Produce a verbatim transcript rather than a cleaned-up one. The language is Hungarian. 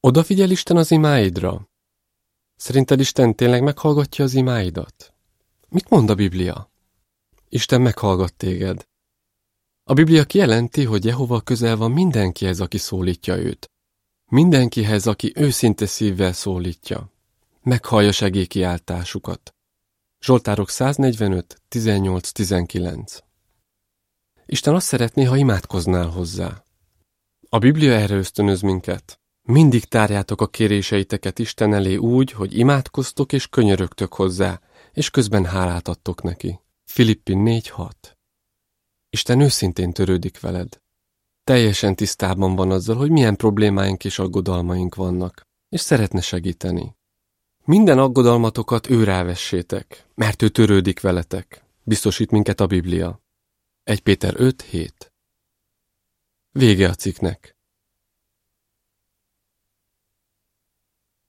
Odafigyel Isten az imáidra? Szerinted Isten tényleg meghallgatja az imáidat? Mit mond a Biblia? Isten meghallgat téged. A Biblia kijelenti, hogy Jehova közel van mindenkihez, aki szólítja őt. Mindenkihez, aki őszinte szívvel szólítja. Meghallja segélykiáltásukat. Zsoltárok száznegyvenöt, tizennyolc, tizenkilenc. Isten azt szeretné, ha imádkoznál hozzá. A Biblia erre ösztönöz minket. Mindig tárjátok a kéréseiteket Isten elé úgy, hogy imádkoztok és könyörögtök hozzá, és közben hálát adtok neki. Filippi négy hat. Isten őszintén törődik veled. Teljesen tisztában van azzal, hogy milyen problémáink és aggodalmaink vannak, és szeretne segíteni. Minden aggodalmatokat ő rávessétek, mert ő törődik veletek. Biztosít minket a Biblia. egy Péter öt hét. Vége a cikknek.